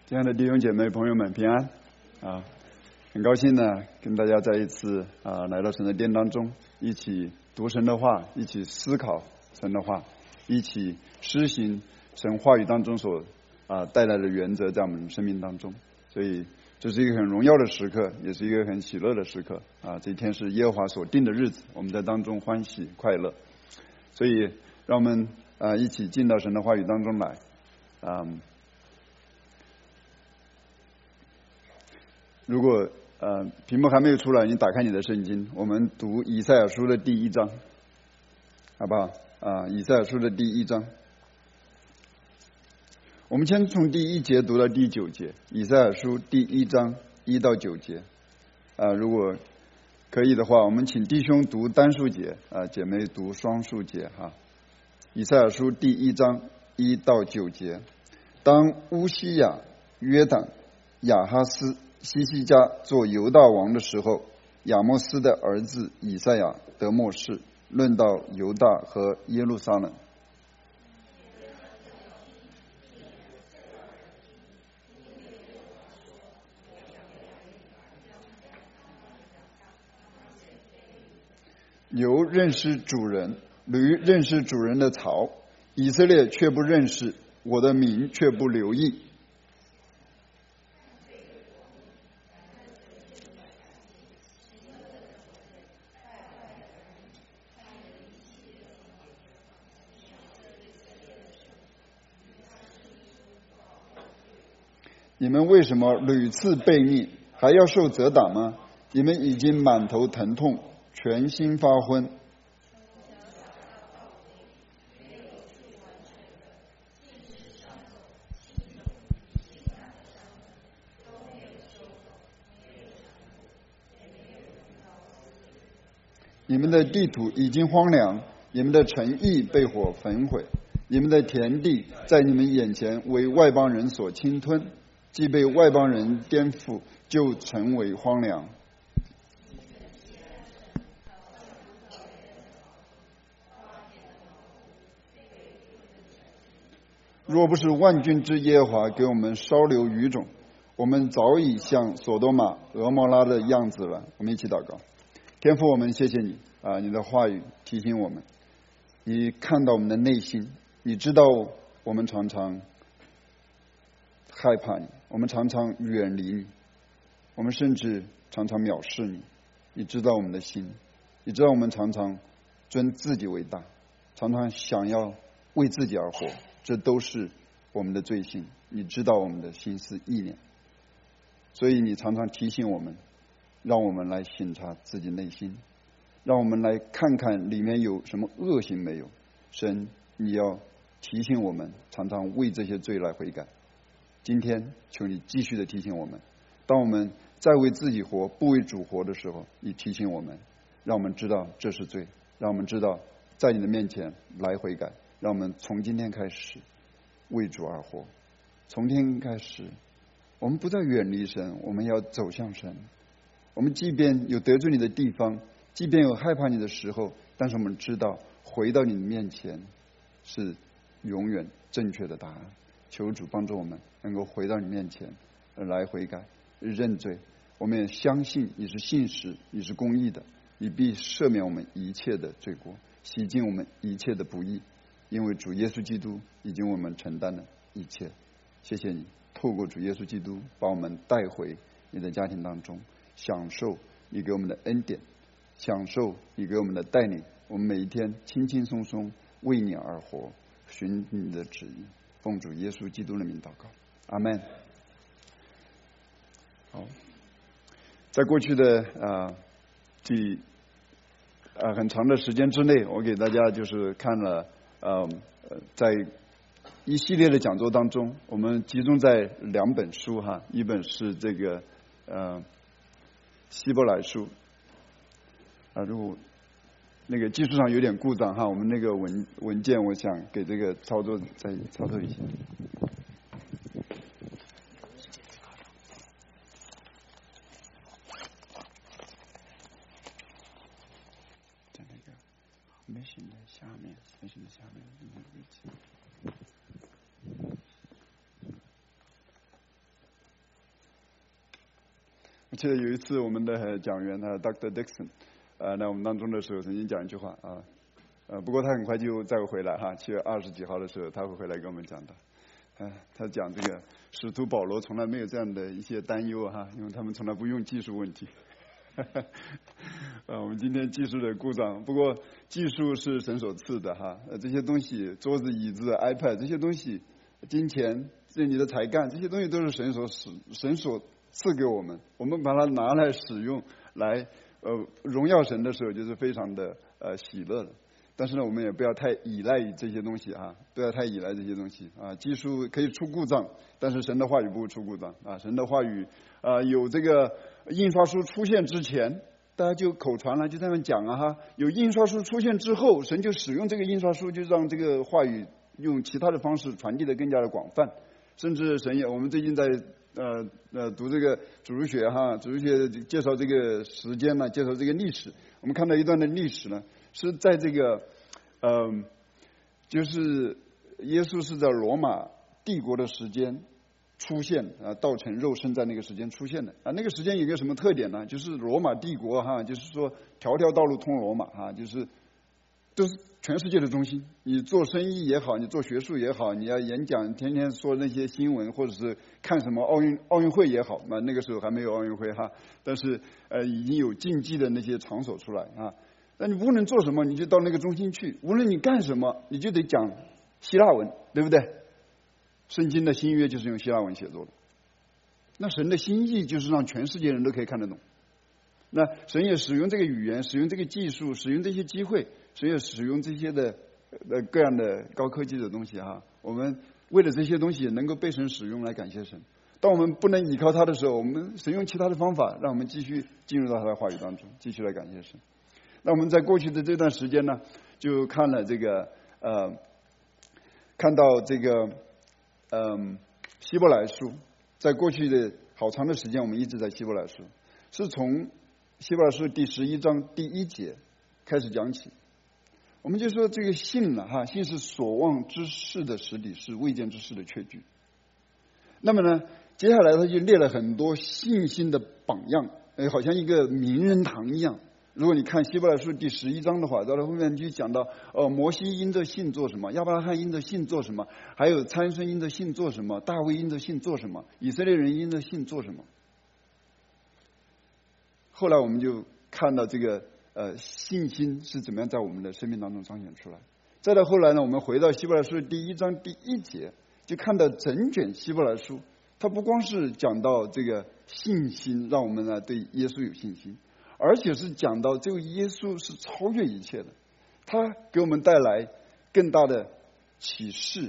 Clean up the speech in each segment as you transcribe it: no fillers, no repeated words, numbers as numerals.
亲爱的弟兄姐妹朋友们平安啊！很高兴呢跟大家再一次来到神的殿当中，一起读神的话，一起思考神的话，一起施行神话语当中所带来的原则在我们生命当中。所以这是一个很荣耀的时刻，也是一个很喜乐的时刻啊！这一天是耶和华所定的日子，我们在当中欢喜快乐。所以让我们一起进到神的话语当中来。如果屏幕还没有出来，你打开你的圣经，我们读以赛亚书的第1章，好不好？以赛亚书的第1章，我们先从第1节读到第9节。以赛亚书第1章1到9节，如果可以的话，我们请弟兄读单数节，姐妹读双数节哈。以赛亚书第1章1到9节，当乌西雅、约坦、亚哈斯、西西家做犹大王的时候，亚摩斯的儿子以赛亚得默示，论到犹大和耶路撒冷。牛认识主人，驴认识主人的槽，以色列却不认识，我的民却不留意。你们为什么屡次悖逆，还要受责打吗？你们已经满头疼痛，全心发昏。你们的地土已经荒凉，你们的城邑被火焚毁，你们的田地在你们眼前为外邦人所侵吞，既被外邦人颠覆，就成为荒凉。若不是万军之耶和华给我们稍留余种，我们早已像所多玛、俄摩拉的样子了。我们一起祷告。天父，我们谢谢你你的话语提醒我们，你看到我们的内心，你知道我们常常害怕你，我们常常远离你，我们甚至常常藐视你。你知道我们的心，你知道我们常常尊自己为大，常常想要为自己而活，这都是我们的罪性。你知道我们的心思意念，所以你常常提醒我们，让我们来省察自己内心，让我们来看看里面有什么恶行没有。神，你要提醒我们，常常为这些罪来悔改。今天求你继续的提醒我们，当我们在为自己活不为主活的时候，你提醒我们，让我们知道这是罪，让我们知道在你的面前来悔改，让我们从今天开始为主而活。从今天开始，我们不再远离神，我们要走向神。我们即便有得罪你的地方，即便有害怕你的时候，但是我们知道回到你的面前是永远正确的答案。求主帮助我们能够回到你面前来悔改认罪。我们也相信你是信实，你是公义的，你必赦免我们一切的罪过，洗净我们一切的不义，因为主耶稣基督已经为我们承担了一切。谢谢你透过主耶稣基督把我们带回你的家庭当中，享受你给我们的恩典，享受你给我们的带领，我们每一天轻轻松松为你而活，循你的旨意。奉主耶稣基督的名祷告，阿们。好，在过去的很长的时间之内，我给大家就是看了在一系列的讲座当中，我们集中在2本书哈，一本是这个希伯来书如果那个技术上有点故障哈，我们那个文件我想给这个操作再操作一下。在那个mission的下面那个位置。 记得有一次我们的讲员Dr. Dixon 来我们当中的时候曾经讲一句话不过他很快就再回来7月20几号的时候他会回来跟我们讲的。他讲这个使徒保罗从来没有这样的一些担忧因为他们从来不用技术问题。我们今天技术的故障，不过技术是神所赐的这些东西，桌子、椅子、iPad 这些东西，金钱、你的才干，这些东西都是神所赐给我们，我们把它拿来使用，来荣耀神的时候，就是非常的喜乐的。但是呢，我们也不要太依赖于这些东西不要太依赖这些东西技术可以出故障，但是神的话语不会出故障神的话语有这个印刷书出现之前，大家就口传了，就这样讲有印刷书出现之后，神就使用这个印刷书，就让这个话语用其他的方式传递的更加的广泛。甚至神也，我们最近在读这个主日学主日学介绍这个时间介绍这个历史，我们看到一段的历史呢，是在这个就是耶稣是在罗马帝国的时间出现道成肉身在那个时间出现的那个时间有个什么特点呢？就是罗马帝国就是说条条道路通罗马就是都是全世界的中心。你做生意也好，你做学术也好，你要演讲，天天说那些新闻，或者是看什么奥运会也好，那个时候还没有奥运会但是已经有竞技的那些场所出来那你无论做什么，你就到那个中心去，无论你干什么，你就得讲希腊文，对不对？圣经的新约就是用希腊文写作的，那神的心意就是让全世界人都可以看得懂。那神也使用这个语言，使用这个技术，使用这些机会，神也使用这些的各样的高科技的东西我们为了这些东西能够被神使用来感谢神。当我们不能依靠他的时候，我们神用其他的方法让我们继续进入到他的话语当中，继续来感谢神。那我们在过去的这段时间呢，就看了这个看到这个希伯来书，在过去的好长的时间我们一直在希伯来书，是从希伯来书第11章第1节开始讲起。我们就说这个信信是所望之事的实底，是未见之事的确据。那么呢，接下来他就列了很多信心的榜样，好像一个名人堂一样。如果你看希伯来书第11章的话，到了后面就讲到摩西因着信做什么，亚伯拉罕因着信做什么，还有参孙因着信做什么，大卫因着信做什么，以色列人因着信做什么。后来我们就看到这个信心是怎么样在我们的生命当中彰显出来。再到后来呢，我们回到希伯来书第1章第1节，就看到整卷希伯来书，它不光是讲到这个信心，让我们呢对耶稣有信心，而且是讲到这个耶稣是超越一切的，他给我们带来更大的启示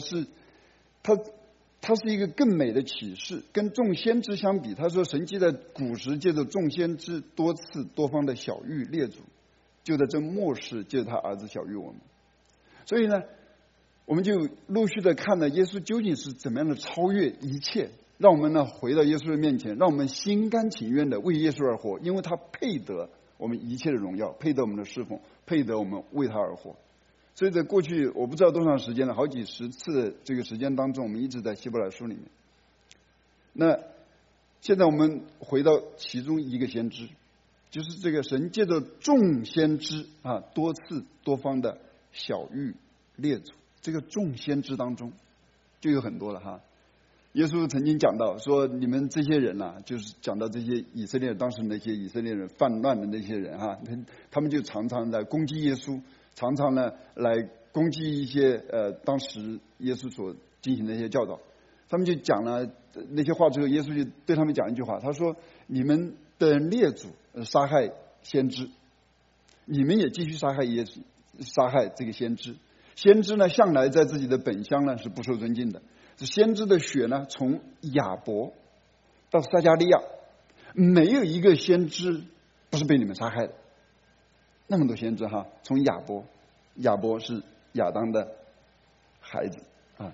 它是一个更美的启示。跟众先知相比，他说神既在古时借着众先知多次多方的晓谕列祖，就在这末世借着他儿子晓谕我们。所以呢，我们就陆续的看了耶稣究竟是怎么样的超越一切，让我们呢回到耶稣的面前，让我们心甘情愿的为耶稣而活，因为他配得我们一切的荣耀，配得我们的侍奉，配得我们为他而活。所以在过去我不知道多长时间了，好几十次的这个时间当中，我们一直在希伯来书里面。那现在我们回到其中一个先知，就是这个神借着众先知多次多方的晓谕列祖，这个众先知当中就有很多了耶稣曾经讲到说，你们这些人就是讲到这些以色列当时那些以色列人犯乱的那些人他们就常常来攻击耶稣，常常呢来攻击一些当时耶稣所进行的一些教导。他们就讲了那些话之后，耶稣就对他们讲一句话，他说：你们的列祖杀害先知，你们也继续杀害耶稣，杀害这个先知。先知呢向来在自己的本乡呢是不受尊敬的，先知的血呢从亚伯到撒迦利亚，没有一个先知不是被你们杀害的。那么多先知从亚伯是亚当的孩子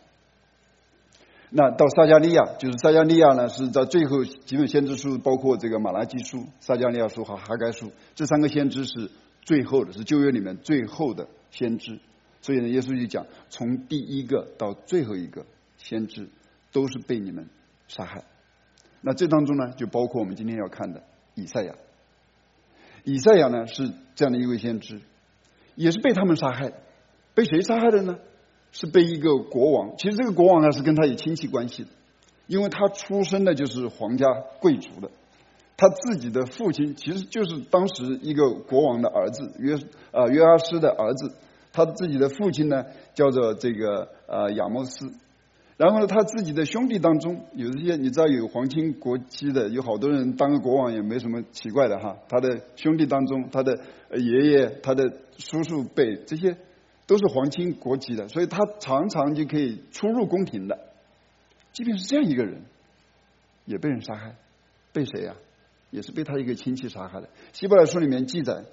那到撒迦利亚，就是撒迦利亚呢是在最后几本先知书，包括这个马拉基书、撒迦利亚书和哈该书，这3个先知是最后的，是旧约里面最后的先知。所以呢，耶稣就讲，从第一个到最后一个先知都是被你们杀害。 那这当中呢，就包括我们今天要看的以赛亚。以赛亚呢是这样的一位先知，也是被他们杀害的。被谁杀害的呢？是被一个国王。其实这个国王呢是跟他有亲戚关系的，因为他出身的就是皇家贵族的，他自己的父亲其实就是当时一个国王的儿子，约阿施的儿子。他自己的父亲呢叫做这个亚摩斯。然后呢，他自己的兄弟当中有这些，你知道有皇亲国戚的，有好多人当个国王也没什么奇怪的哈。他的兄弟当中，他的爷爷、他的叔叔辈，这些都是皇亲国戚的，所以他常常就可以出入宫廷的。即便是这样一个人，也被人杀害，被谁呀？也是被他一个亲戚杀害的。希伯来书里面记载，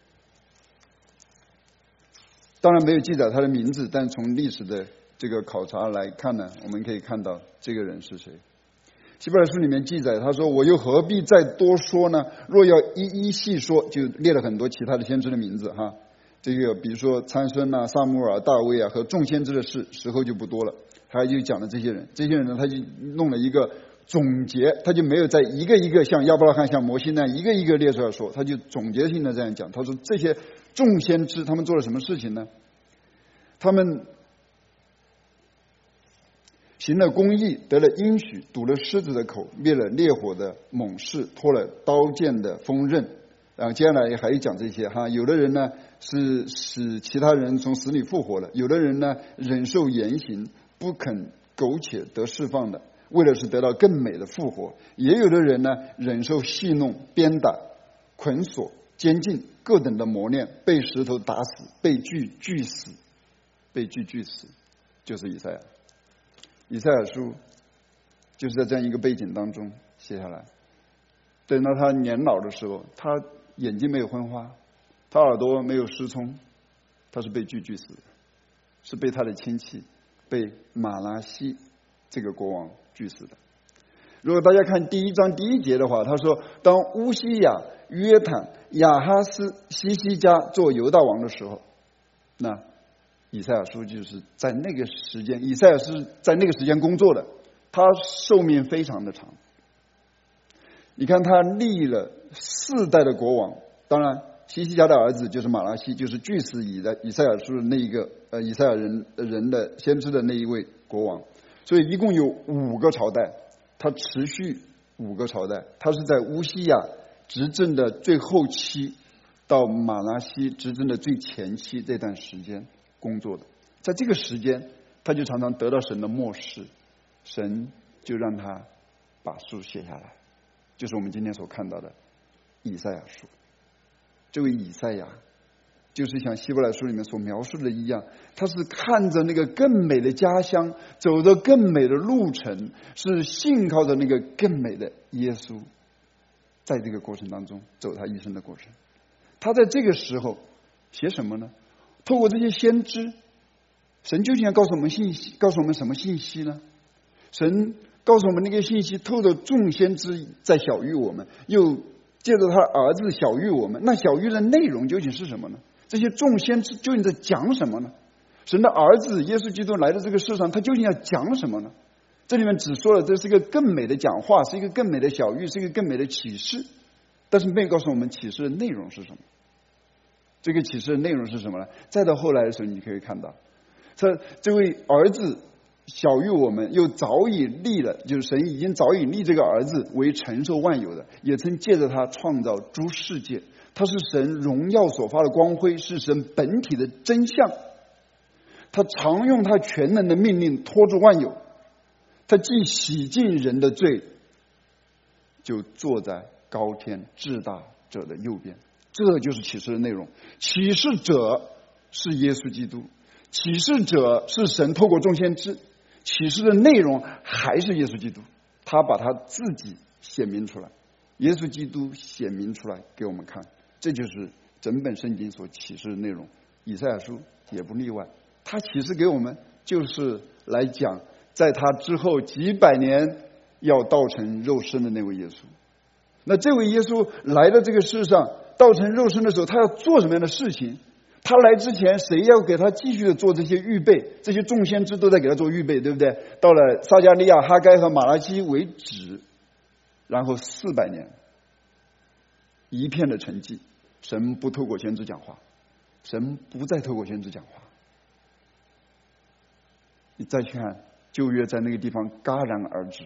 当然没有记载他的名字，但从历史的这个考察来看呢，我们可以看到这个人是谁。希伯来书里面记载，他说：“我又何必再多说呢？若要一一细说，就列了很多其他的先知的名字哈。这个比如说参孙啊、撒母耳、大卫啊和众先知的事，时候就不多了。他就讲了这些人，这些人呢，他就弄了一个总结，他就没有在一个一个像亚伯拉罕、像摩西那样一个一个列出来说，他就总结性的这样讲。他说这些众先知他们做了什么事情呢？他们行了公义，得了应许，堵了狮子的口，灭了烈火的猛士，脱了刀剑的锋刃。然后接下来还讲这些哈，有的人呢是使其他人从死里复活了，有的人呢忍受严刑，不肯苟且得释放的，为了是得到更美的复活；也有的人呢忍受戏弄、鞭打、捆锁、监禁各等的磨练，被石头打死，被锯死，被锯死，就是以赛亚。以赛亚书就是在这样一个背景当中写下来。等到他年老的时候，他眼睛没有昏花，他耳朵没有失聪，他是被锯死的，是被他的亲戚被马拿西这个国王锯死的。如果大家看第1章第1节的话，他说当乌西雅、约坦、亚哈斯、西西家做犹大王的时候，那以赛亚书就是在那个时间，以赛亚是在那个时间工作的，他寿命非常的长。你看他立了4代的国王，当然西西家的儿子就是马拉西，就是锯死以赛亚书的那一个以赛亚人的先知的那一位国王，所以一共有5个朝代，他持续5个朝代，他是在乌西雅执政的最后期到马拉西执政的最前期这段时间工作的。在这个时间他就常常得到神的默示，神就让他把书写下来，就是我们今天所看到的以赛亚书。这位以赛亚就是像希伯来书里面所描述的一样，他是看着那个更美的家乡，走着更美的路程，是信靠着那个更美的耶稣，在这个过程当中走他一生的过程。他在这个时候写什么呢？透过这些先知，神究竟要告诉我们信息，告诉我们什么信息呢？神告诉我们那个信息，透着众先知在晓谕我们，又借着他儿子晓谕我们。那晓谕的内容究竟是什么呢？这些众先知究竟在讲什么呢？神的儿子耶稣基督来到这个世上，他究竟要讲什么呢？这里面只说了这是一个更美的讲话，是一个更美的晓谕，是一个更美的启示，但是没有告诉我们启示的内容是什么。这个启示的内容是什么呢？再到后来的时候你可以看到，这位儿子晓谕我们，又早已立了，就是神已经早已立这个儿子为承受万有的，也曾借着他创造诸世界。他是神荣耀所发的光辉，是神本体的真相。他常用他全能的命令托住万有，他既洗净人的罪，就坐在高天至大者的右边。这就是启示的内容。启示者是耶稣基督，启示者是神透过众先知，启示的内容还是耶稣基督，他把他自己显明出来，耶稣基督显明出来给我们看，这就是整本圣经所启示的内容。以赛亚书也不例外，他启示给我们就是来讲在他之后几百年要道成肉身的那位耶稣。那这位耶稣来到这个世上道成肉身的时候，他要做什么样的事情？他来之前谁要给他继续的做这些预备？这些众先知都在给他做预备，对不对？到了撒迦利亚、哈该和马拉基为止， 然后400年一片的沉寂，神不透过先知讲话，神不再透过先知讲话。你再去看旧约，在那个地方戛然而止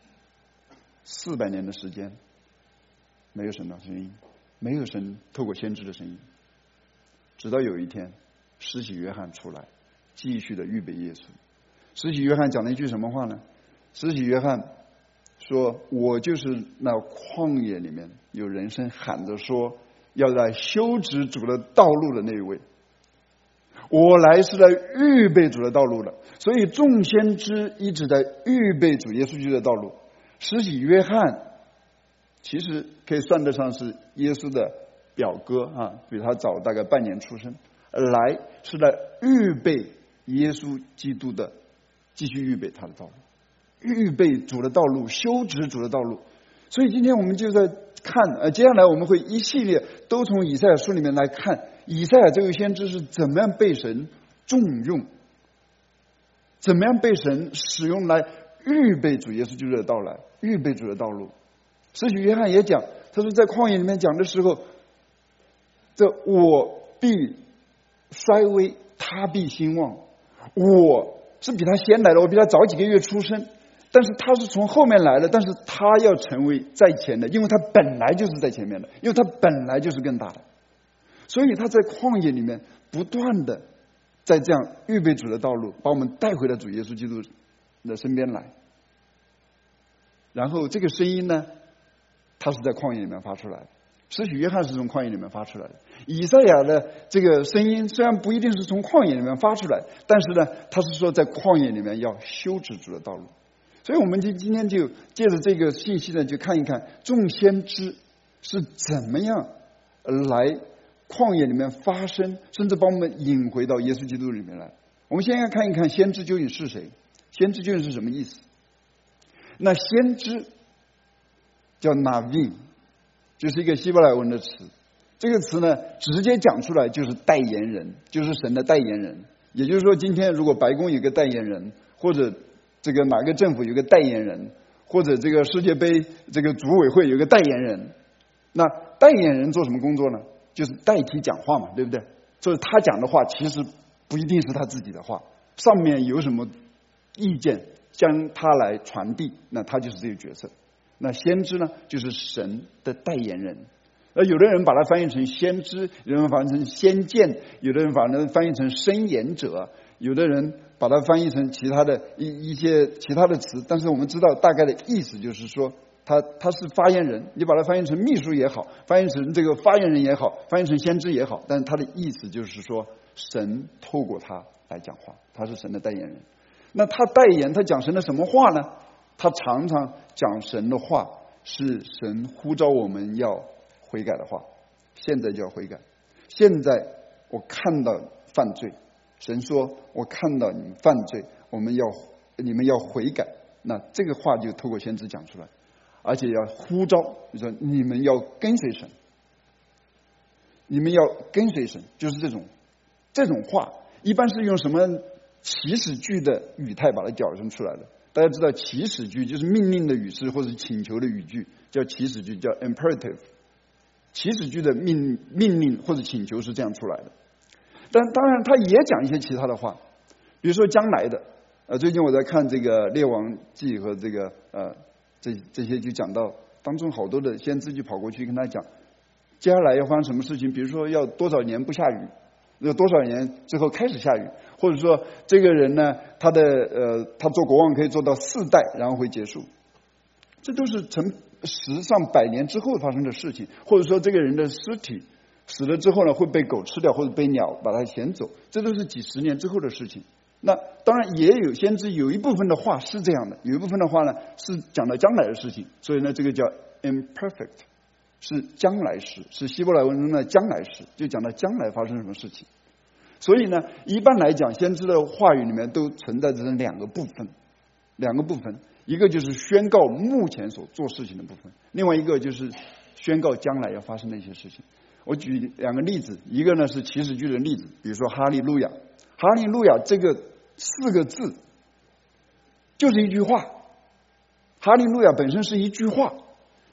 ，400年的时间没有神的声音，没有神透过先知的声音，直到有一天施洗约翰出来，继续的预备耶稣。施洗约翰讲了一句什么话呢？施洗约翰说，我就是那旷野里面有人声喊着说要来修直主的道路的那一位，我来是来预备主的道路的。所以众先知一直在预备主耶稣基督的道路。施洗约翰其实可以算得上是耶稣的表哥啊，比他早大概半年出生，来是来预备耶稣基督的，继续预备他的道路，预备主的道路，修直主的道路。所以今天我们就在看接下来我们会一系列都从以赛亚书里面来看，以赛亚这位先知是怎么样被神重用，怎么样被神使用来预备主耶稣基督的到来，预备主的道路。施洗约翰也讲，他说在旷野里面讲的时候，这我必衰微，他必兴旺。我是比他先来的，我比他早几个月出生，但是他是从后面来的，但是他要成为在前的，因为他本来就是在前面的，因为他本来就是更大的。所以他在旷野里面不断的在这样预备主的道路，把我们带回了主耶稣基督的身边来。然后这个声音呢，他是在旷野里面发出来的，施洗约翰是从旷野里面发出来的。以赛亚的这个声音虽然不一定是从旷野里面发出来，但是呢，他是说在旷野里面要修直主的道路。所以我们今天就借着这个信息呢，就看一看众先知是怎么样来旷野里面发生，甚至把我们引回到耶稣基督里面来。我们先要看一看先知究竟是谁，先知究竟是什么意思。那先知叫 Navin， 就是一个希伯来文的词，这个词呢直接讲出来就是代言人，就是神的代言人。也就是说，今天如果白宫有个代言人，或者这个哪个政府有个代言人，或者这个世界杯这个组委会有个代言人，那代言人做什么工作呢？就是代替讲话嘛，对不对？所以他讲的话其实不一定是他自己的话，上面有什么意见将他来传递，那他就是这个角色。那先知呢，就是神的代言人。有的人把它翻译成先知，有的人翻译成先见，有的人把它翻译成申言者，有的人把它翻译成其他的一些其他的词。但是我们知道大概的意思就是说，他是发言人，你把它翻译成秘书也好，翻译成这个发言人也好，翻译成先知也好，但是他的意思就是说，神透过他来讲话，他是神的代言人。那他代言，他讲神的什么话呢？他常常讲神的话是神呼召我们要悔改的话，现在就要悔改。现在我看到犯罪，神说我看到你们犯罪，你们要悔改。那这个话就透过先知讲出来，而且要呼召，就说你们要跟随神，你们要跟随神，就是这种话一般是用什么祈使句的语态把它矫正出来的。大家知道祈使句就是命令的语式或者请求的语句，叫祈使句，叫 imperative。 祈使句的命令或者请求是这样出来的。但当然他也讲一些其他的话，比如说将来的最近我在看这个列王记和这个这些就讲到当中好多的先知就跑过去跟他讲接下来要发生什么事情，比如说要多少年不下雨，有多少年之后开始下雨，或者说这个人呢他做国王可以做到4代然后会结束，这都是成10上100年之后发生的事情。或者说这个人的尸体死了之后呢会被狗吃掉或者被鸟把它衔走，这都是几十年之后的事情。那当然也有先知有一部分的话是这样的，有一部分的话呢是讲到将来的事情，所以呢这个叫 imperfect， 是将来时，是希伯来文中的将来时，就讲到将来发生什么事情。所以呢一般来讲先知的话语里面都存在着两个部分，一个就是宣告目前所做事情的部分，另外一个就是宣告将来要发生的一些事情。我举2个例子，一个呢是祈使句的例子，比如说哈利路亚。哈利路亚这个4个字就是一句话，哈利路亚本身是一句话，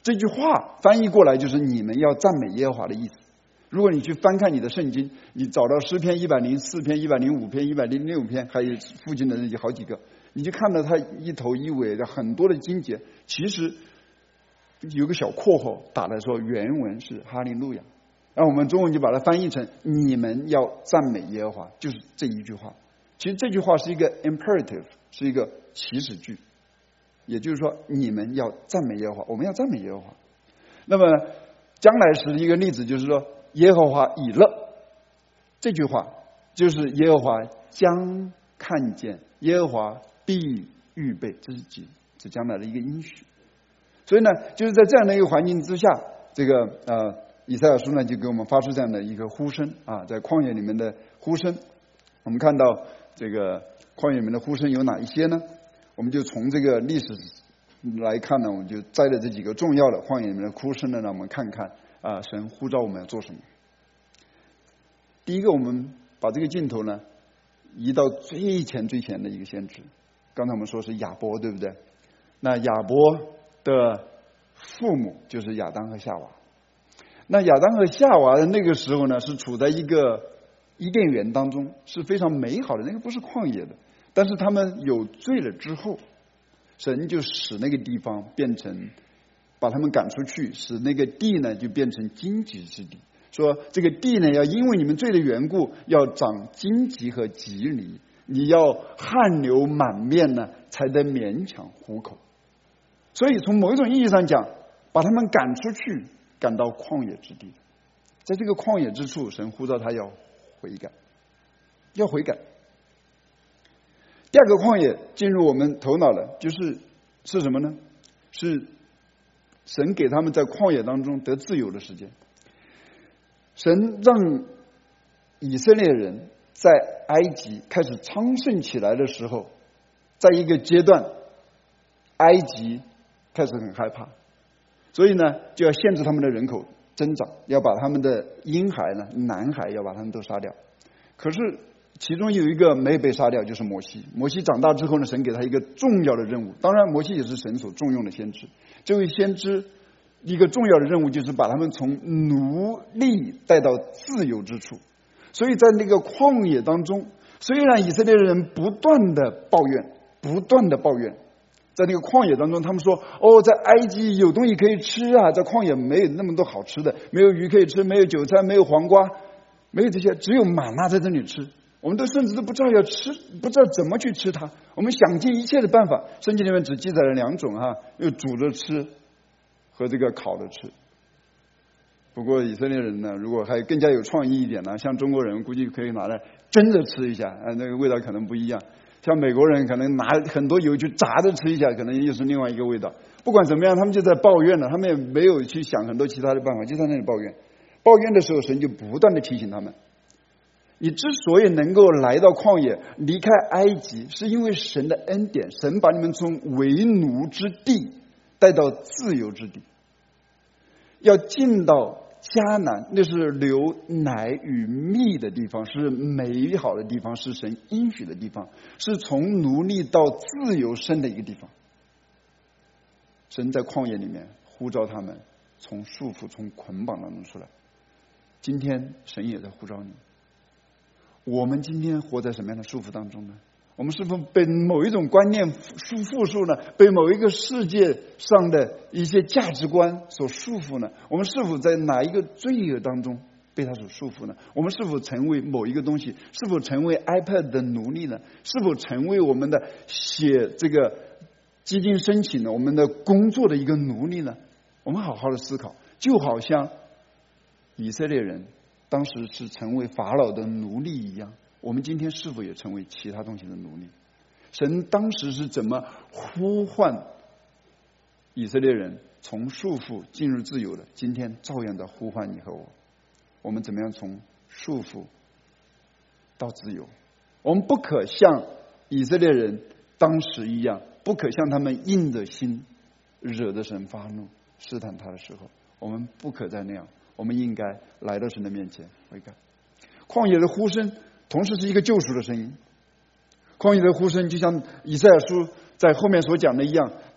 这句话翻译过来就是你们要赞美耶和华的意思。如果你去翻看你的圣经，你找到诗篇104篇、105篇、106篇，还有附近的那些好几个，你就看到它一头一尾的很多的经节，其实有个小括号打来说原文是哈利路亚，然后我们中文就把它翻译成你们要赞美耶和华，就是这一句话。其实这句话是一个 imperative， 是一个祈使句，也就是说你们要赞美耶和华，我们要赞美耶和华。那么将来时的一个例子就是说耶和华已乐，这句话就是耶和华将看见，耶和华必预备，这是指将来的一个应许。所以呢，就是在这样的一个环境之下，这个以赛亚书呢就给我们发出这样的一个呼声啊，在旷野里面的呼声。我们看到这个旷野里面的呼声有哪一些呢？我们就从这个历史来看呢，我们就摘了这几个重要的旷野里面的呼声呢，让我们看看神呼召我们要做什么。第一个，我们把这个镜头呢移到最前的一个先知，刚才我们说是亚伯，对不对？那亚伯的父母就是亚当和夏娃。那亚当和夏娃的那个时候呢，是处在一个伊甸园当中，是非常美好的，那个不是旷野的。但是他们有罪了之后，神就使那个地方变成，把他们赶出去，使那个地呢就变成荆棘之地。说这个地呢要因为你们罪的缘故，要长荆棘和棘藜，你要汗流满面呢，才得勉强糊口。所以从某一种意义上讲，把他们赶出去，赶到旷野之地。在这个旷野之处，神呼召他要悔改，要悔改。第二个旷野进入我们头脑了，是什么呢？是神给他们在旷野当中得自由的时间。神让以色列人在埃及开始昌盛起来的时候，在一个阶段，埃及开始很害怕，所以呢就要限制他们的人口增长，要把他们的婴孩呢，男孩要把他们都杀掉。可是其中有一个没有被杀掉，就是摩西。摩西长大之后呢，神给他一个重要的任务，当然摩西也是神所重用的先知。这位先知一个重要的任务就是把他们从奴隶带到自由之处。所以在那个旷野当中，虽然以色列人不断的抱怨，在那个旷野当中，他们说在埃及有东西可以吃啊，在旷野没有那么多好吃的，没有鱼可以吃，没有韭菜，没有黄瓜，没有这些，只有玛纳在这里吃。我们甚至都不知道要吃，不知道怎么去吃它。我们想尽一切的办法，圣经里面只记载了2种又煮着吃和这个烤着吃。不过以色列人呢，如果还更加有创意一点呢，像中国人估计可以拿来蒸着吃一下，那个味道可能不一样。像美国人可能拿很多油去炸着吃一下，可能又是另外一个味道。不管怎么样，他们就在抱怨了，他们也没有去想很多其他的办法，就在那里抱怨。抱怨的时候，神就不断的提醒他们，你之所以能够来到旷野，离开埃及，是因为神的恩典，神把你们从为奴之地带到自由之地。要进到迦南，那是流奶与蜜的地方，是美好的地方，是神应许的地方，是从奴隶到自由身的一个地方。神在旷野里面呼召他们从束缚、从捆绑当中出来。今天神也在呼召你。我们今天活在什么样的束缚当中呢？我们是否被某一种观念束缚呢？被某一个世界上的一些价值观所束缚呢？我们是否在哪一个罪恶当中被它所束缚呢？我们是否成为某一个东西？是否成为 iPad 的奴隶呢？是否成为我们的写这个基金申请呢？我们的工作的一个奴隶呢？我们好好的思考，就好像以色列人当时是成为法老的奴隶一样，我们今天是否也成为其他东西的奴隶？神当时是怎么呼唤以色列人从束缚进入自由的？今天照样的呼唤你和我。我们怎么样从束缚到自由？我们不可像以色列人当时一样，不可像他们硬着心惹得神发怒试探他的时候，我们不可再那样。我们应该来到神的面前悔改。旷野的呼声同时是一个救赎的声音。旷野的呼声就像以赛亚书在后面所讲的一样，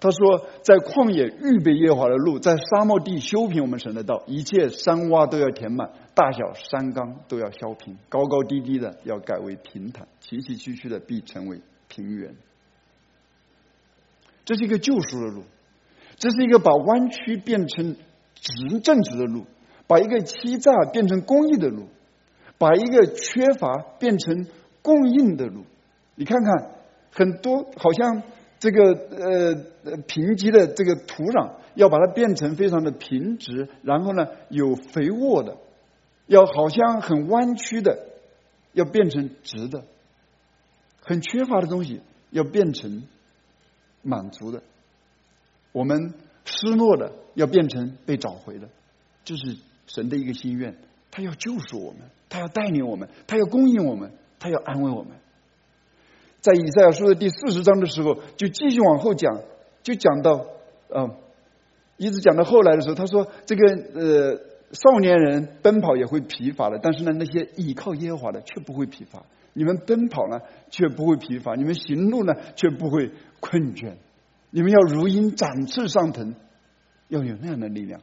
他说在旷野预备耶和华的路，在沙漠地修平我们神的道，一切山洼都要填满，大小山冈都要削平，高高低低的要改为平坦，崎崎岖岖的必成为平原。这是一个救赎的路，这是一个把弯曲变成正直的路，把一个欺诈变成公义的路，把一个缺乏变成供应的路。你看看，很多好像这个贫瘠的这个土壤，要把它变成非常的平直，然后呢有肥沃的，要好像很弯曲的，要变成直的，很缺乏的东西要变成满足的，我们失落的要变成被找回的。这是神的一个心愿，他要救赎我们，他要带领我们，他要供应我们，他要安慰我们。在以赛亚书的第40章的时候，就继续往后讲，就讲到一直讲到后来的时候，他说这个少年人奔跑也会疲乏的，但是呢那些倚靠耶和华的却不会疲乏。你们奔跑呢却不会疲乏，你们行路呢却不会困倦，你们要如鹰展翅上腾，要有那样的力量。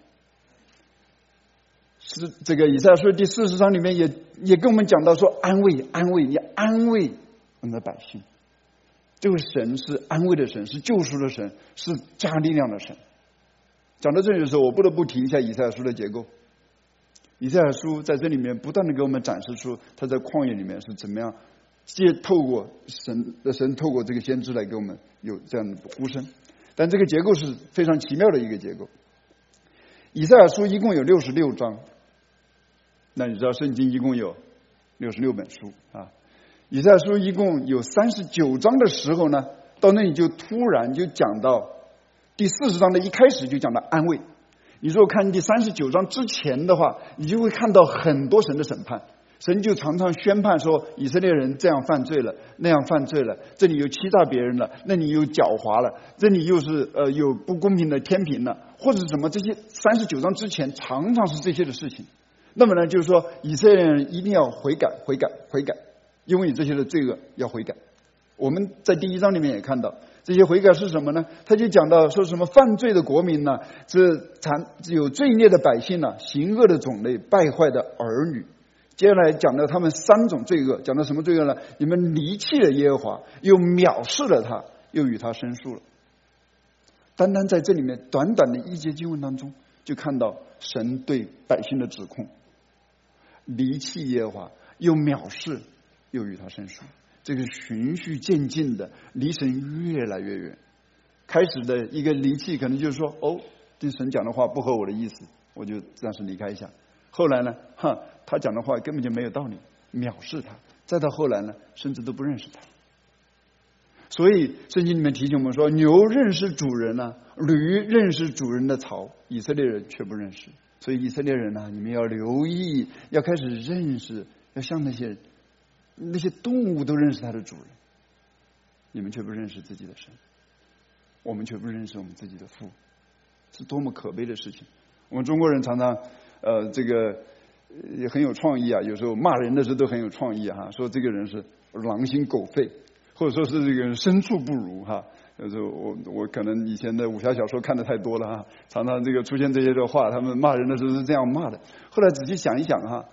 是这个以赛亚书第40章里面也跟我们讲到说，安慰，你安慰我们的百姓。这位神是安慰的神，是救赎的神，是加力量的神。讲到这里的时候，我不得不提一下以赛亚书的结构。以赛亚书在这里面不断的给我们展示出他在旷野里面是怎么样透过神透过这个先知来给我们有这样的呼声。但这个结构是非常奇妙的一个结构。以赛亚书一共有66章，那你知道圣经一共有66本书啊。以赛亚书一共有39章的时候呢，到那里就突然就讲到第40章的一开始就讲到安慰。你如果看第39章之前的话，你就会看到很多神的审判。神就常常宣判说，以色列人这样犯罪了，那样犯罪了，这里又欺诈别人了，那里又狡猾了，这里又是有不公平的天平了，或者什么，这些39章之前常常是这些的事情。那么呢，就是说以色列人一定要悔改，因为这些的罪恶要悔改。我们在第1章里面也看到这些悔改是什么呢？他就讲到说什么犯罪的国民呢，有罪孽的百姓呢，行恶的种类，败坏的儿女。接下来讲到他们3种罪恶，讲到什么罪恶呢？你们离弃了耶和华，又藐视了他，又与他申诉了。单单在这里面短短的1节经文当中，就看到神对百姓的指控：离弃耶和华，又藐视，又与他申诉。这个循序渐进的离神越来越远。开始的一个离弃可能就是说，这神讲的话不合我的意思，我就暂时离开一下。后来呢，他讲的话根本就没有道理，藐视他。再到后来呢，甚至都不认识他。所以圣经里面提醒我们说，牛认识主人啊，驴认识主人的槽，以色列人却不认识。所以以色列人啊，你们要留意，要开始认识，要像那些动物都认识它的主人，你们却不认识自己的神，我们却不认识我们自己的父，是多么可悲的事情。我们中国人常常这个也很有创意啊，有时候骂人的时候都很有创意啊，说这个人是狼心狗肺，或者说是这个人牲畜不如哈。有时候我可能以前的武侠小说看的太多了哈，常常这个出现这些的话，他们骂人的时候是这样骂的。后来仔细想一想哈，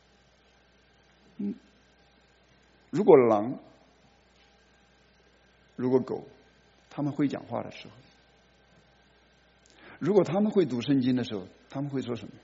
如果狼，如果狗，他们会讲话的时候，如果他们会读圣经的时候，他们会说什么？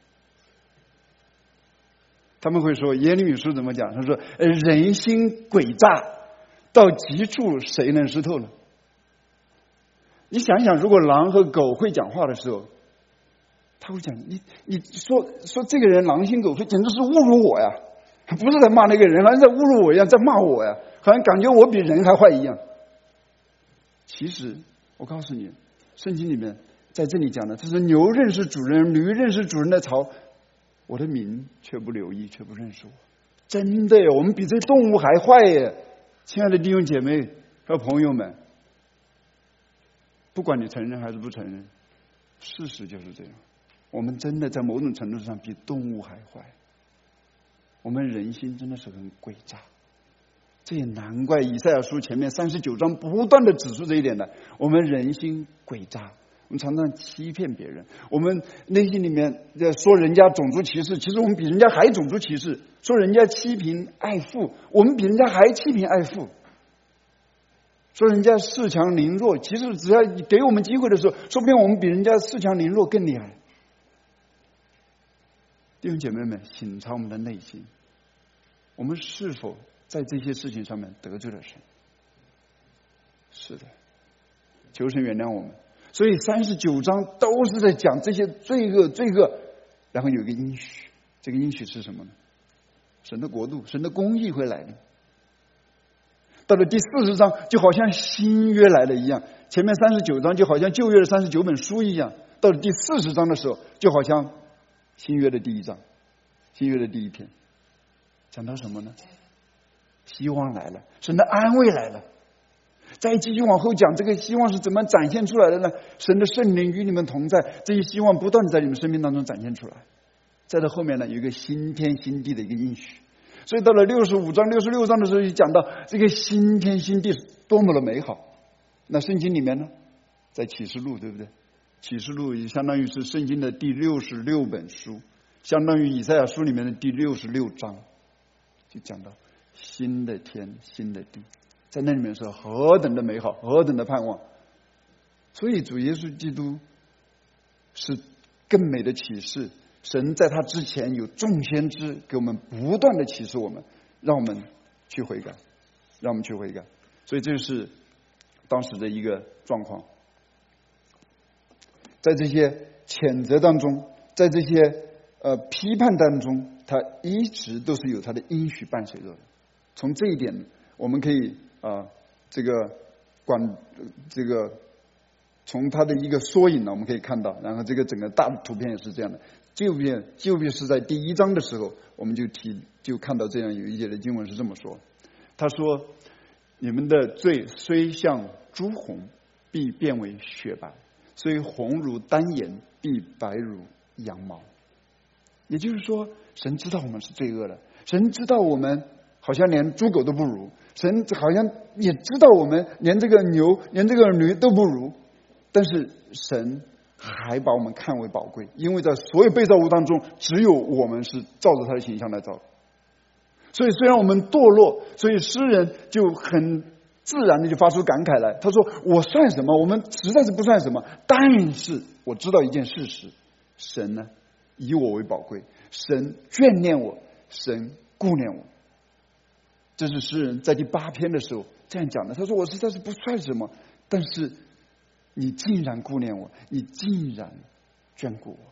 他们会说，耶利米书怎么讲？他说人心诡诈到极处，谁能识透呢？你想想，如果狼和狗会讲话的时候，他会讲，你说这个人狼心狗肺，简直是侮辱我呀，不是在骂那个人，好像在侮辱我一样，在骂我呀，好像感觉我比人还坏一样。其实我告诉你，圣经里面在这里讲的，这是牛认识主人，驴认识主人的槽，我的民却不留意，却不认识我。真的耶，我们比这动物还坏耶！亲爱的弟兄姐妹和朋友们，不管你承认还是不承认，事实就是这样。我们真的在某种程度上比动物还坏。我们人心真的是很诡诈， 这也难怪以赛亚书前面39章不断的指出这一点的。我们人心诡诈，我们常常欺骗别人，我们内心里面说人家种族歧视，其实我们比人家还种族歧视；说人家欺贫爱富，我们比人家还欺贫爱富；说人家恃强凌弱，其实只要给我们机会的时候，说不定我们比人家恃强凌弱更厉害。弟兄姐妹们，省察我们的内心，我们是否在这些事情上面得罪了神？是的，求神原谅我们。所以39章都是在讲这些罪恶，然后有一个应许，这个应许是什么呢？神的国度，神的公义会来临。到了第40章，就好像新约来了一样，前面39章就好像旧约的39本书一样，到了第40章的时候，就好像新约的第一章，新约的第一篇，讲到什么呢？希望来了，神的安慰来了。再继续往后讲，这个希望是怎么展现出来的呢？神的圣灵与你们同在，这些希望不断地在你们生命当中展现出来。再到后面呢，有一个新天新地的一个应许。所以到了65章、66章的时候，就讲到这个新天新地是多么的美好。那圣经里面呢，在启示录，对不对？启示录也相当于是圣经的第66本书，相当于以赛亚书里面的第66章，就讲到新的天新的地，在那里面是何等的美好，何等的盼望。所以主耶稣基督是更美的启示，神在他之前有众先知给我们不断的启示我们，让我们去悔改，让我们去悔改。所以这就是当时的一个状况。在这些谴责当中，在这些批判当中，他一直都是有他的应许伴随着的。从这一点我们可以从他的一个缩影呢，我们可以看到，然后这个整个大的图片也是这样的。旧约是在第1章的时候，我们就看到这样有一节的经文是这么说，他说：你们的罪虽像朱红，必变为雪白；虽红如丹颜，必白如羊毛。也就是说，神知道我们是罪恶的，神知道我们好像连猪狗都不如，神好像也知道我们连这个牛连这个驴都不如，但是神还把我们看为宝贵，因为在所有被造物当中，只有我们是照着他的形象来造。所以虽然我们堕落，所以诗人就很自然的就发出感慨来，他说：我算什么？我们实在是不算什么，但是我知道一件事实，神呢以我为宝贵，神眷恋我，神顾念我。这是诗人在第8篇的时候这样讲的，他说：我实在是不算什么，但是你竟然顾念我，你竟然眷顾我。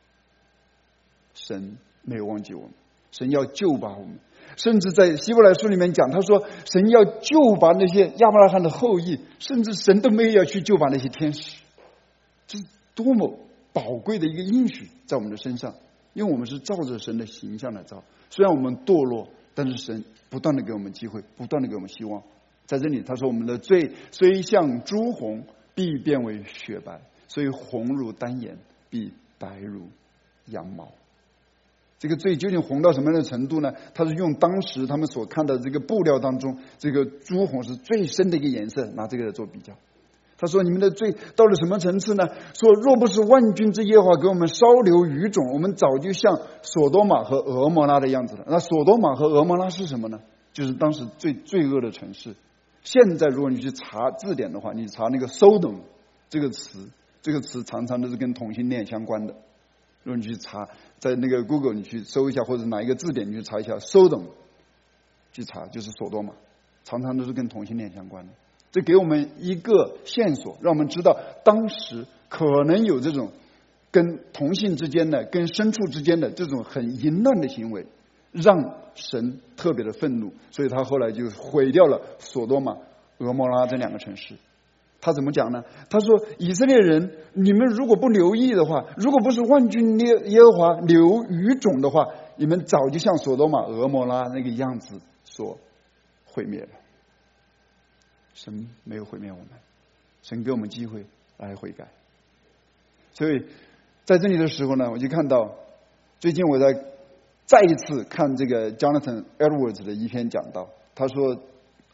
神没有忘记我们，神要救拔我们。甚至在希伯来书里面讲，他说神要救拔那些亚伯拉罕的后裔，甚至神都没有要去救拔那些天使。这是多么宝贵的一个应许在我们的身上，因为我们是照着神的形象来造。虽然我们堕落，但是神不断的给我们机会，不断的给我们希望。在这里他说，我们的罪虽像朱红，必变为雪白；所以红如丹颜，必白如羊毛。这个罪究竟红到什么样的程度呢？他是用当时他们所看到的这个布料当中，这个朱红是最深的一个颜色，拿这个来做比较。他说：你们的罪到了什么层次呢？说若不是万军之耶和华给我们稍留余种，我们早就像索多玛和俄摩拉的样子了。那索多玛和俄摩拉是什么呢？就是当时最罪恶的城市。现在如果你去查字典的话，你查那个 Sodom 这个词常常都是跟同性恋相关的。如果你去查，在那个 Google 你去搜一下，或者哪一个字典你去查一下 Sodom， 去查就是索多玛，常常都是跟同性恋相关的。这给我们一个线索，让我们知道当时可能有这种跟同性之间的、跟牲畜之间的这种很淫乱的行为，让神特别的愤怒，所以他后来就毁掉了索多玛、俄摩拉这2个城市。他怎么讲呢？他说：以色列人，你们如果不留意的话，如果不是万军耶和华留余种的话，你们早就像索多玛、俄摩拉那个样子所毁灭了。神没有毁灭我们，神给我们机会来悔改。所以在这里的时候呢，我就看到最近我再一次看这个 Jonathan Edwards 的一篇讲道，他说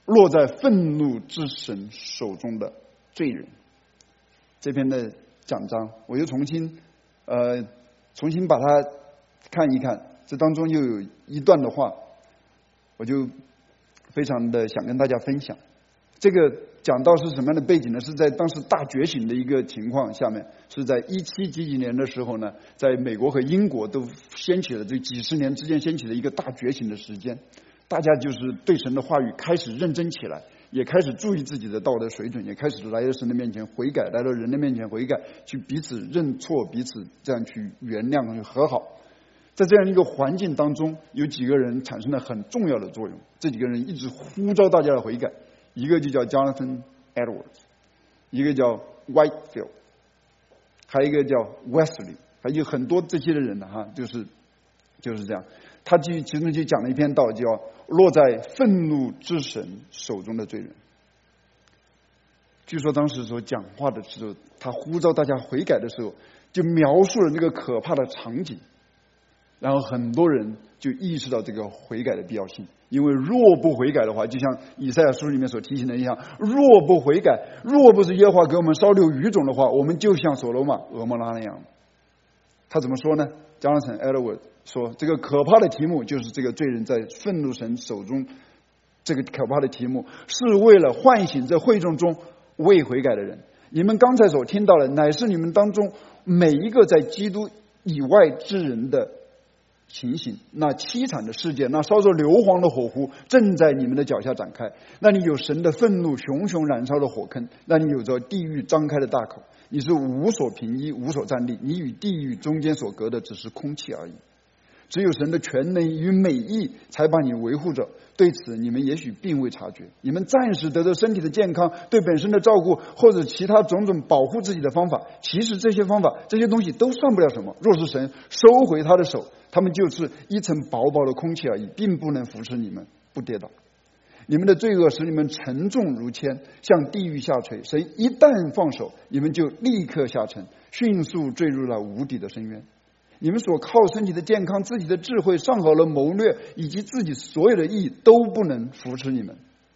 落在愤怒之神手中的罪人。这篇的讲章，我又重新把它看一看，这当中又有一段的话，我就非常的想跟大家分享。这个讲到是什么样的背景呢？是在当时大觉醒的一个情况下面，是在17几年的时候呢，在美国和英国都掀起了这几十年之间掀起了一个大觉醒的时间，大家就是对神的话语开始认真起来，也开始注意自己的道德水准，也开始来到神的面前悔改，来到人的面前悔改，去彼此认错，彼此这样去原谅去和好。在这样一个环境当中，有几个人产生了很重要的作用，这几个人一直呼召大家的悔改，一个就叫 Jonathan Edwards， 一个叫 Whitefield， 还有一个叫 Wesley， 还有很多这些的人哈，就是这样。他其中就讲了一篇道，叫落在愤怒之神手中的罪人。据说当时所讲话的时候，他呼召大家悔改的时候，就描述了这个可怕的场景，然后很多人就意识到这个悔改的必要性。因为若不悔改的话，就像以赛亚书里面所提醒的一样，若不悔改，若不是耶和华给我们烧流余种的话，我们就像所罗玛、俄摩拉那样。他怎么说呢？ Jonathan Edwards 说，这个可怕的题目就是这个罪人在愤怒神手中，这个可怕的题目是为了唤醒这会众中未悔改的人。你们刚才所听到的，乃是你们当中每一个在基督以外之人的情形。那凄惨的世界，那烧着硫磺的火湖正在你们的脚下展开，那里有神的愤怒熊熊燃烧的火坑，那里有着地狱张开的大口，你是无所凭依，无所站立，你与地狱中间所隔的只是空气而已。只有神的全能与美意才把你维护着，对此你们也许并未察觉。你们暂时得到身体的健康，对本身的照顾，或者其他种种保护自己的方法，其实这些方法这些东西都算不了什么。若是神收回他的手，他们就是一层薄薄的空气而已，并不能扶持你们不跌倒。你们的罪恶使你们沉重如铅，向地狱下垂。神一旦放手，你们就立刻下沉，迅速坠入了无底的深渊。你们所靠身体的健康、自己的智慧、上好的谋略以及自己所有的意义都不能扶持你们。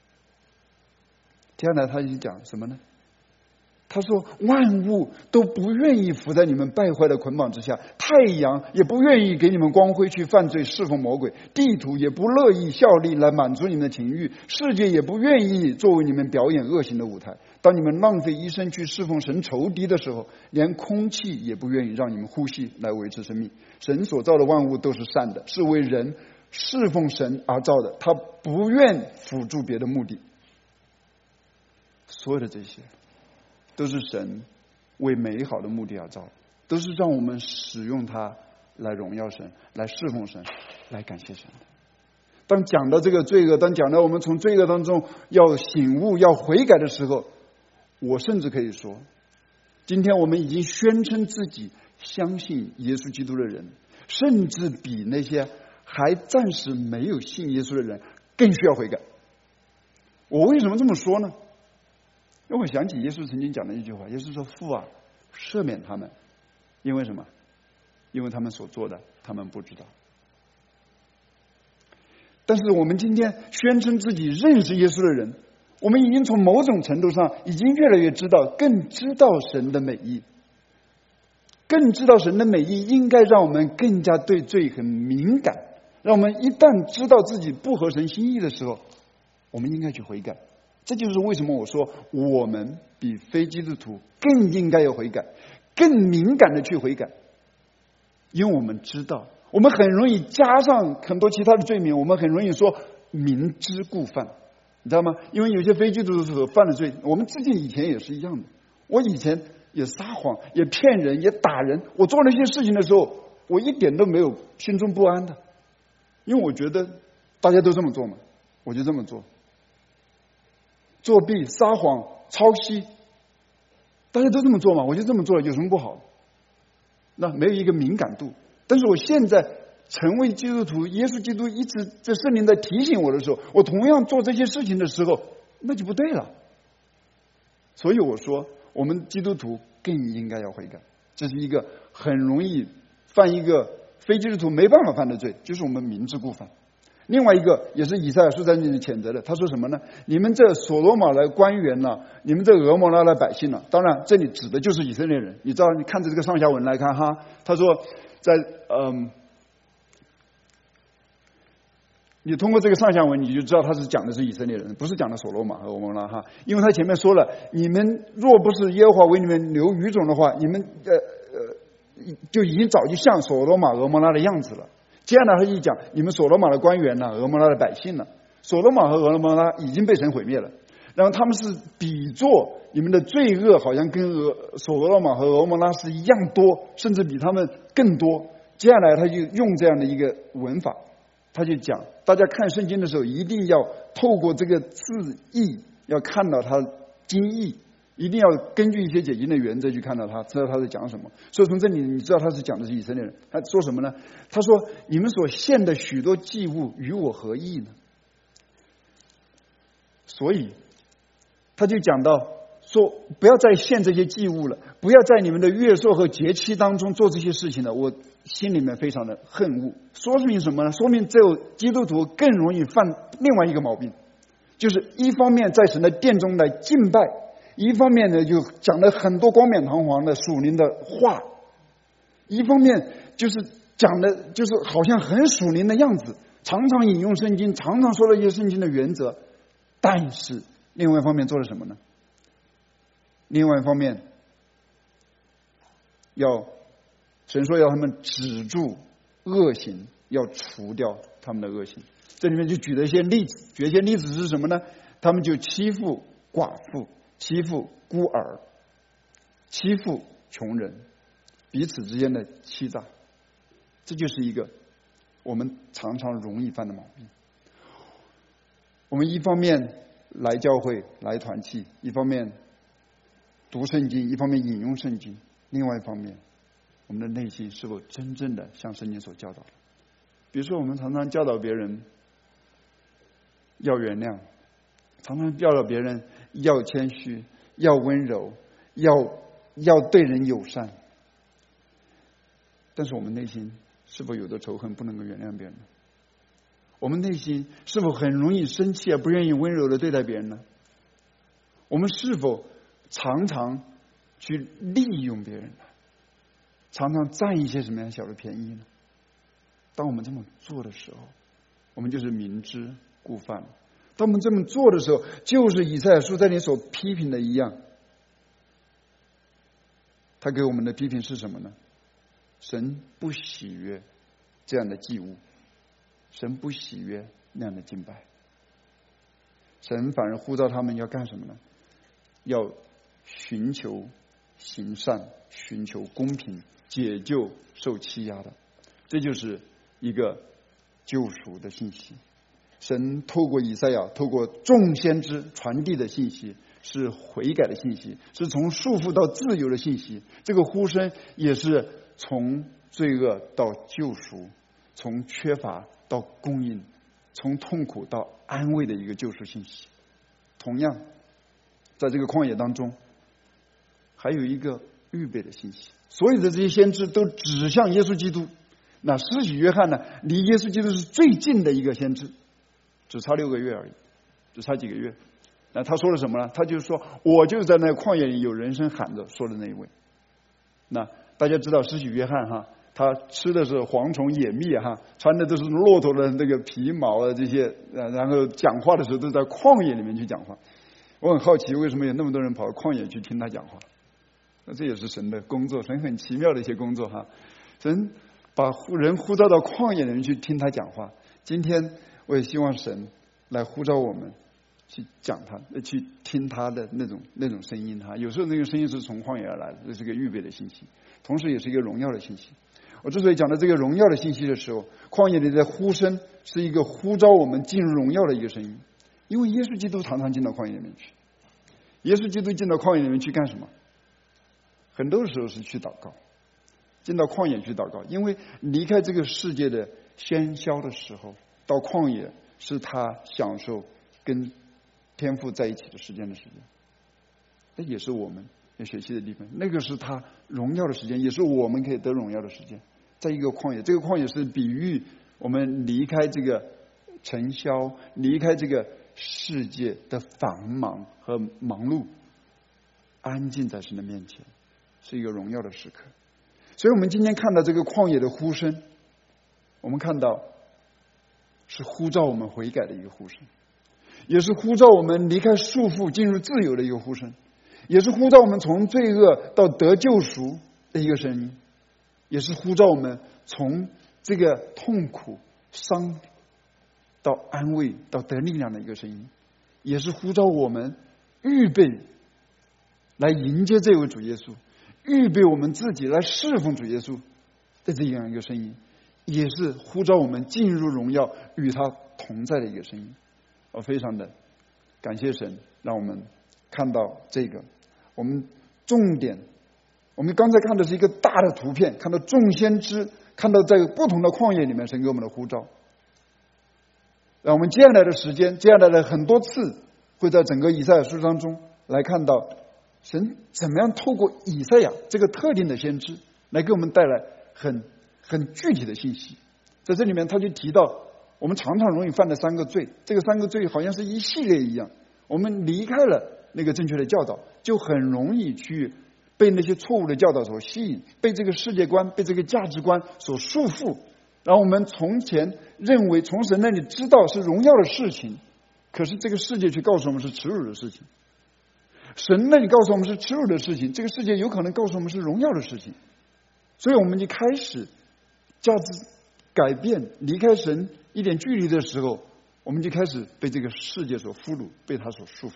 接下来他就讲什么呢？他说万物都不愿意伏在你们败坏的捆绑之下，太阳也不愿意给你们光辉去犯罪侍奉魔鬼，地土也不乐意效力来满足你们的情欲，世界也不愿意作为你们表演恶行的舞台。当你们浪费一生去侍奉神仇敌的时候，连空气也不愿意让你们呼吸来维持生命。神所造的万物都是善的，是为人侍奉神而造的，他不愿辅助别的目的。所有的这些都是神为美好的目的而造，都是让我们使用它来荣耀神，来侍奉神，来感谢神。当讲到这个罪恶，当讲到我们从罪恶当中要醒悟、要悔改的时候，我甚至可以说，今天我们已经宣称自己相信耶稣基督的人，甚至比那些还暂时没有信耶稣的人更需要悔改。我为什么这么说呢？因为我想起耶稣曾经讲的一句话，耶稣说：“父啊，赦免他们，因为什么？因为他们所做的，他们不知道。”但是我们今天宣称自己认识耶稣的人，我们已经从某种程度上已经越来越知道，更知道神的美意，更知道神的美意应该让我们更加对罪很敏感，让我们一旦知道自己不合神心意的时候，我们应该去悔改。这就是为什么我说我们比非基督徒更应该要悔改，更敏感的去悔改。因为我们知道，我们很容易加上很多其他的罪名，我们很容易说明知故犯，你知道吗？因为有些非基督徒所犯的罪，我们自己以前也是一样的。我以前也撒谎，也骗人，也打人。我做那些事情的时候，我一点都没有心中不安的，因为我觉得大家都这么做嘛，我就这么做。作弊、撒谎、抄袭，大家都这么做嘛，我就这么做了，有什么不好？那没有一个敏感度。但是我现在成为基督徒，耶稣基督一直在圣灵在提醒我的时候，我同样做这些事情的时候，那就不对了。所以我说，我们基督徒更应该要悔改。这是一个很容易犯一个非基督徒没办法犯的罪，就是我们明知故犯。 另外一个也是以赛亚书在那里谴责的，他说什么呢？你们这所罗玛的官员呢，你们这俄摩拉的百姓呢，当然这里指的就是以色列人。你知道，你看着这个上下文来看哈，他说在你通过这个上下文，你就知道他是讲的是以色列人，不是讲的所罗玛和俄摩拉哈。因为他前面说了，你们若不是耶和华为你们留余种的话，你们就已经早就像所罗玛、俄摩拉的样子了。接下来他一讲，你们所罗玛的官员呢，俄摩拉的百姓呢，所罗玛和俄摩拉已经被神毁灭了，然后他们是比作你们的罪恶，好像跟所罗玛和俄摩拉是一样多，甚至比他们更多。接下来他就用这样的一个文法，他就讲，大家看圣经的时候，一定要透过这个字义，要看到它经义，一定要根据一些解经的原则去看到它，知道他在讲什么。所以从这里你知道他是讲的是以色列人。他说什么呢？他说：“你们所献的许多祭物与我何异呢？”所以他就讲到说，不要再献这些祭物了，不要在你们的月朔和节期当中做这些事情了。我心里面非常的恨恶。说明什么呢？说明只有基督徒更容易犯另外一个毛病，就是一方面在神的殿中来敬拜，一方面呢就讲了很多冠冕堂皇的属灵的话，一方面就是讲的就是好像很属灵的样子，常常引用圣经，常常说了一些圣经的原则，但是另外一方面做了什么呢？另外一方面神说要他们止住恶行，要除掉他们的恶行。这里面就举了一些例子，举一些例子是什么呢？他们就欺负寡妇，欺负孤儿，欺负穷人，彼此之间的欺诈。这就是一个我们常常容易犯的毛病。我们一方面来教会来团契，一方面读圣经，一方面引用圣经，另外一方面我们的内心是否真正的像圣经所教导的？比如说我们常常教导别人要原谅，常常教导别人要谦虚，要温柔，要对人友善，但是我们内心是否有的仇恨不能够原谅别人呢？我们内心是否很容易生气不愿意温柔的对待别人呢？我们是否常常去利用别人呢？常常占一些什么样小的便宜呢？当我们这么做的时候，我们就是明知故犯了。当我们这么做的时候，就是以赛亚书在你所批评的一样。他给我们的批评是什么呢？神不喜悦这样的祭物，神不喜悦那样的敬拜，神反而呼召他们要干什么呢？要寻求行善，寻求公平，解救受欺压的。这就是一个救赎的信息。神透过以赛亚，透过众先知传递的信息是悔改的信息，是从束缚到自由的信息。这个呼声也是从罪恶到救赎，从缺乏到供应，从痛苦到安慰的一个救赎信息。同样在这个旷野当中还有一个预备的信息，所有的这些先知都指向耶稣基督。那施洗约翰呢，离耶稣基督是最近的一个先知，只差6个月而已，只差几个月。那他说了什么呢？他就是说，我就是在那旷野里有人声喊着说的那一位。那大家知道施洗约翰哈，他吃的是蝗虫野蜜哈，穿的都是骆驼的那个皮毛啊这些，然后讲话的时候都在旷野里面去讲话。我很好奇为什么有那么多人跑到旷野去听他讲话。那这也是神的工作，神很奇妙的一些工作哈。神把人呼召到旷野里面去听他讲话。今天我也希望神来呼召我们去讲他，去听他的那种声音哈。有时候那个声音是从旷野而来的，这是个预备的信息，同时也是一个荣耀的信息。我之所以讲到这个荣耀的信息的时候，旷野里的呼声是一个呼召我们进入荣耀的一个声音。因为耶稣基督常常进到旷野里面去。耶稣基督进到旷野里面去干什么？很多时候是去祷告，进到旷野去祷告。因为离开这个世界的喧嚣的时候，到旷野是他享受跟天父在一起的时间的时间。那也是我们要学习的地方，那个是他荣耀的时间，也是我们可以得荣耀的时间。在一个旷野，这个旷野是比喻我们离开这个尘嚣，离开这个世界的繁忙和忙碌，安静在神的面前，是一个荣耀的时刻。所以我们今天看到这个旷野的呼声，我们看到是呼召我们悔改的一个呼声，也是呼召我们离开束缚进入自由的一个呼声，也是呼召我们从罪恶到得救赎的一个声音，也是呼召我们从这个痛苦伤到安慰到得力量的一个声音，也是呼召我们预备来迎接这位主耶稣，预备我们自己来侍奉主耶稣的这样一个声音，也是呼召我们进入荣耀与他同在的一个声音。我非常的感谢神，让我们看到这个。我们重点，我们刚才看的是一个大的图片，看到众先知，看到在不同的旷野里面神给我们的呼召。让我们接下来的时间，接下来的很多次会在整个以赛亚书当中来看到神怎么样透过以赛亚这个特定的先知来给我们带来很具体的信息。在这里面他就提到我们常常容易犯的3个罪，这个3个罪好像是一系列一样，我们离开了那个正确的教导，就很容易去被那些错误的教导所吸引，被这个世界观被这个价值观所束缚，然后我们从前认为从神那里知道是荣耀的事情，可是这个世界却告诉我们是耻辱的事情。神那里告诉我们是耻辱的事情，这个世界有可能告诉我们是荣耀的事情，所以我们就开始价值改变，离开神一点距离的时候，我们就开始被这个世界所俘虏，被他所束缚，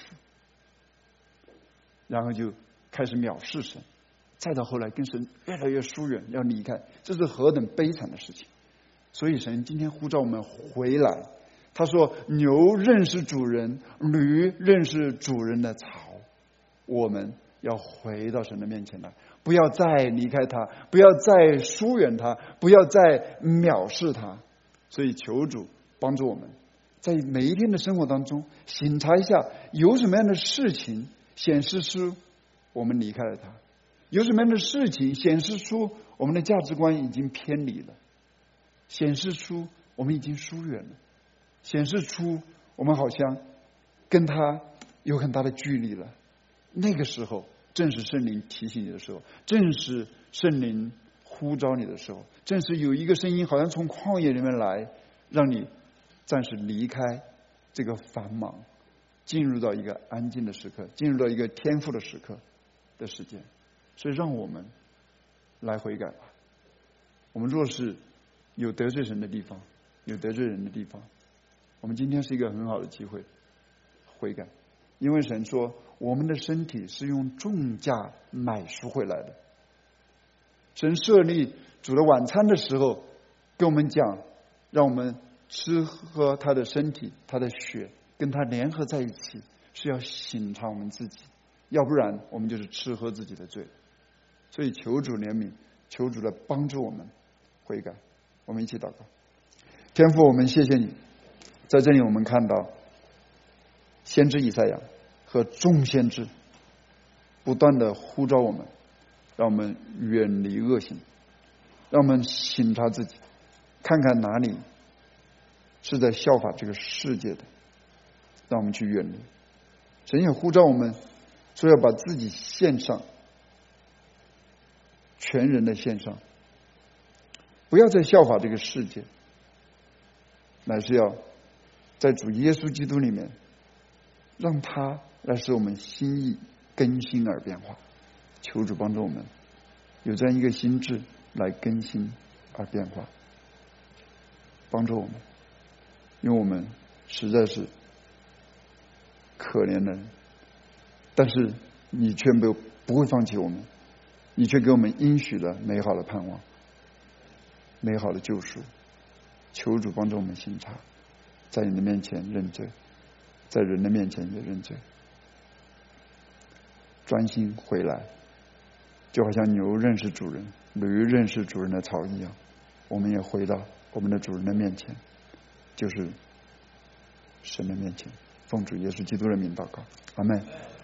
然后就开始藐视神，再到后来跟神越来越疏远，要离开，这是何等悲惨的事情。所以神今天呼召我们回来，他说牛认识主人，驴认识主人的槽，我们要回到神的面前来，不要再离开他，不要再疏远他，不要再藐视他。所以求主帮助我们在每一天的生活当中省察一下，有什么样的事情显示出我们离开了他，有什么样的事情显示出我们的价值观已经偏离了，显示出我们已经疏远了，显示出我们好像跟他有很大的距离了。那个时候正是圣灵提醒你的时候，正是圣灵呼召你的时候，正是有一个声音好像从旷野里面来，让你暂时离开这个繁忙，进入到一个安静的时刻，进入到一个天父的时刻的时间。所以让我们来悔改吧。我们若是有得罪神的地方，有得罪人的地方，我们今天是一个很好的机会悔改，因为神说我们的身体是用重价买赎回来的。神设立主的晚餐的时候跟我们讲，让我们吃喝他的身体，他的血跟他联合在一起，是要省察我们自己，要不然我们就是吃喝自己的罪。所以求主怜悯，求主来帮助我们悔改。我们一起祷告。天父，我们谢谢你，在这里我们看到先知以赛亚和众先知不断的呼召我们，让我们远离恶行，让我们省察自己，看看哪里是在效法这个世界的，让我们去远离。神也呼召我们说要把自己献上，全人的献上，不要再效法这个世界，乃是要在主耶稣基督里面，让他来使我们心意更新而变化。求主帮助我们有这样一个心智来更新而变化，帮助我们，因为我们实在是可怜的人，但是你却不会放弃我们，你却给我们应许了美好的盼望，美好的救赎。求主帮助我们省察，在你的面前认罪，在人的面前也认罪，专心回来，就好像牛认识主人，驴认识主人的槽一样，我们也回到我们的主人的面前，就是神的面前。奉主耶稣基督的名祷告，阿们。